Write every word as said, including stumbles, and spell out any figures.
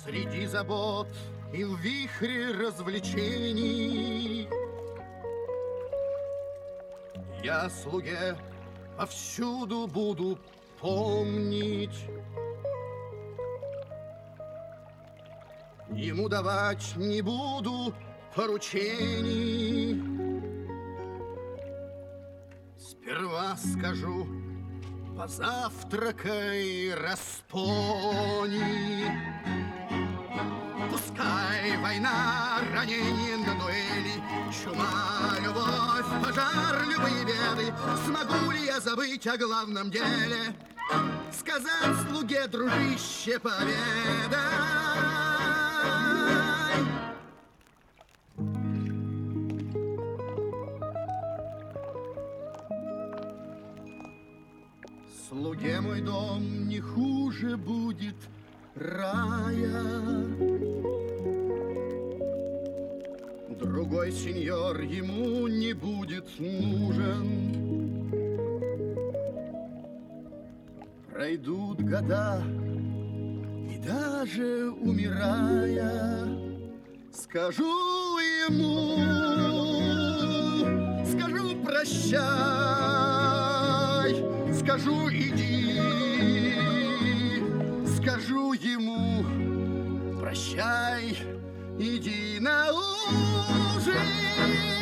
Среди забот и в вихре развлечений я слуге повсюду буду помнить, ему давать не буду поручений. Сперва скажу: позавтракай, распони. Пускай война, ранение на дуэли, чума, любовь, пожар, любые беды. Смогу ли я забыть о главном деле? Сказать слуге: дружище, победа. Слуге мой дом не хуже будет рая. Другой сеньор ему не будет нужен. Пройдут года, и даже умирая, скажу ему, скажу: прощай, скажу: иди, скажу ему: прощай, иди на ужин.